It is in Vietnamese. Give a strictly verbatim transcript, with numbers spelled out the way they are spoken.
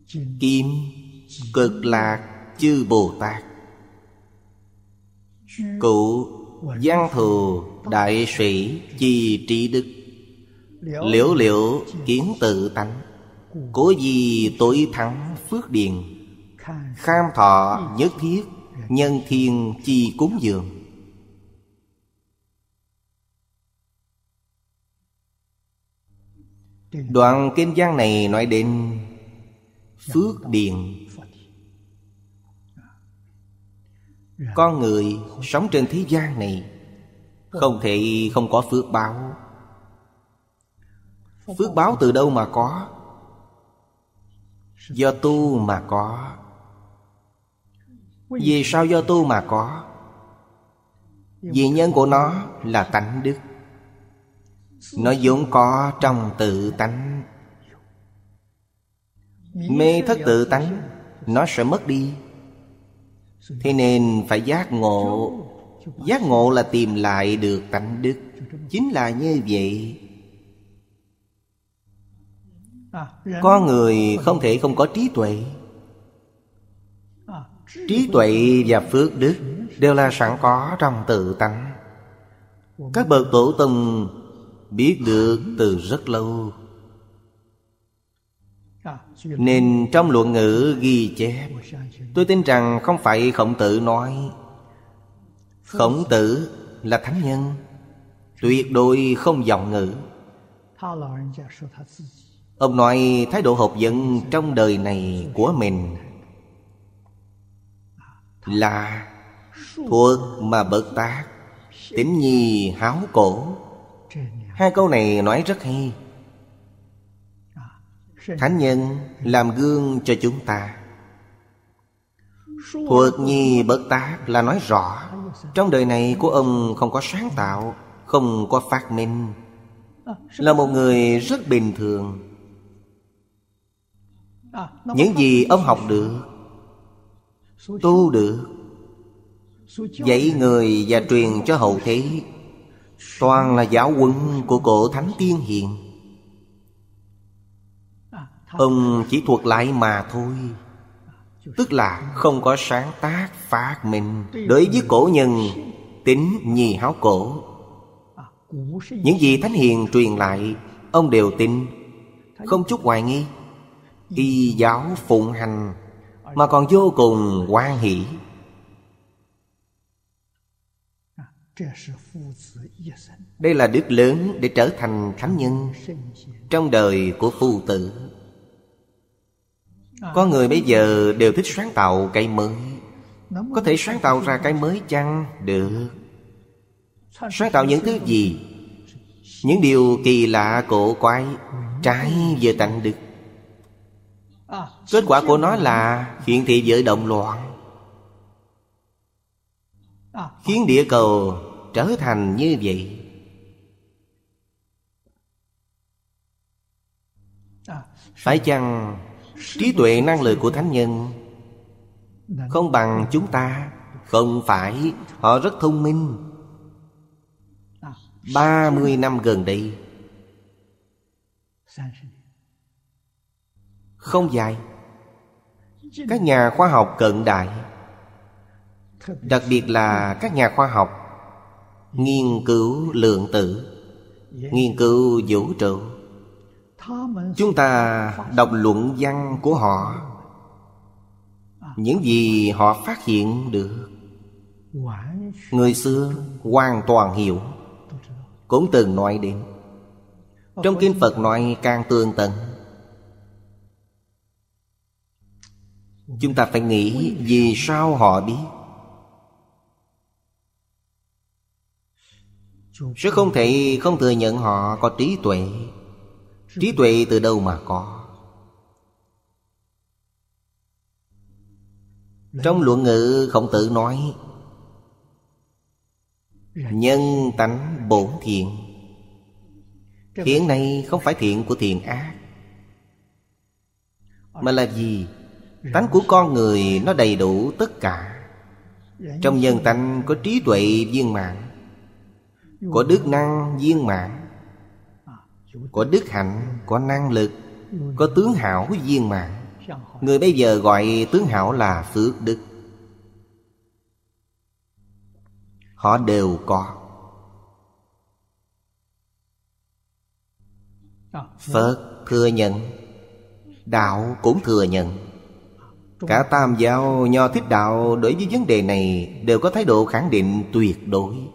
Kim Cực Lạc Chư Bồ Tát, Cụ Văn Thù Đại Sĩ Chi Trí Đức, Liễu Liễu Kiến Tự Tánh, Cố Di Tối Thắng Phước Điền, Kham Thọ Nhất Thiết Nhân Thiên Chi Cúng Dường. Đoạn kinh văn này nói đến Phước Điền. Con người sống trên thế gian này không thể không có phước báo. Phước báo từ đâu mà có? Do tu mà có. Vì sao do tu mà có? Vì nhân của nó là tánh đức. Nó vốn có trong tự tánh. Mê thất tự tánh, nó sẽ mất đi. Thế nên phải giác ngộ. Giác ngộ là tìm lại được tánh đức. Chính là như vậy. Con người không thể không có trí tuệ. Trí tuệ và phước đức đều là sẵn có trong tự tánh. Các bậc tổ tông biết được từ rất lâu. Nên trong luận ngữ ghi chép, tôi tin rằng không phải Khổng Tử nói. Khổng Tử là thánh nhân, tuyệt đối không vọng ngữ. Ông nói thái độ học vấn trong đời này của mình là thuộc mà bất tác, tín nhi háo cổ. Hai câu này nói rất hay. Thánh nhân làm gương cho chúng ta. Thuộc nhi bất tác là nói rõ trong đời này của ông không có sáng tạo, không có phát minh, là một người rất bình thường. Những gì ông học được, tu được, dạy người và truyền cho hậu thế, toàn là giáo huấn của cổ thánh tiên hiền. Ông chỉ thuật lại mà thôi. Tức là không có sáng tác phát minh. Đối với cổ nhân, tín nhi háo cổ. Những gì thánh hiền truyền lại, ông đều tin, không chút hoài nghi. Y giáo phụng hành, mà còn vô cùng hoan hỷ. Đây là đức lớn để trở thành thánh nhân trong đời của phu tử. Có người bây giờ đều thích sáng tạo cái mới. Có thể sáng tạo ra cái mới chăng? Được. Sáng tạo những thứ gì? Những điều kỳ lạ cổ quái, trái với tánh đức. Kết quả của nó là hiện thị vợ động loạn, khiến địa cầu trở thành như vậy. Phải chăng trí tuệ năng lực của thánh nhân không bằng chúng ta? Không phải, họ rất thông minh. Ba mươi năm gần đây, không dài, các nhà khoa học cận đại, đặc biệt là các nhà khoa học nghiên cứu lượng tử, nghiên cứu vũ trụ, chúng ta đọc luận văn của họ, những gì họ phát hiện được, người xưa hoàn toàn hiểu. Cũng từng nói đến. Trong kinh Phật nói càng tường tận. Chúng ta phải nghĩ vì sao họ biết. Sẽ không thể không thừa nhận họ có trí tuệ. Trí tuệ từ đâu mà có? Trong luận ngữ Khổng Tử nói nhân tánh bổn thiện. Thiện này không phải thiện của thiện ác, mà là gì? Tánh của con người nó đầy đủ tất cả. Trong nhân tánh có trí tuệ viên mãn, có đức năng viên mãn, có đức hạnh, có năng lực, có tướng hảo viên mãn. Người bây giờ gọi tướng hảo là phước đức. Họ đều có. Phật thừa nhận, đạo cũng thừa nhận. Cả Tam giáo, Nho, Thích đạo đối với vấn đề này đều có thái độ khẳng định tuyệt đối.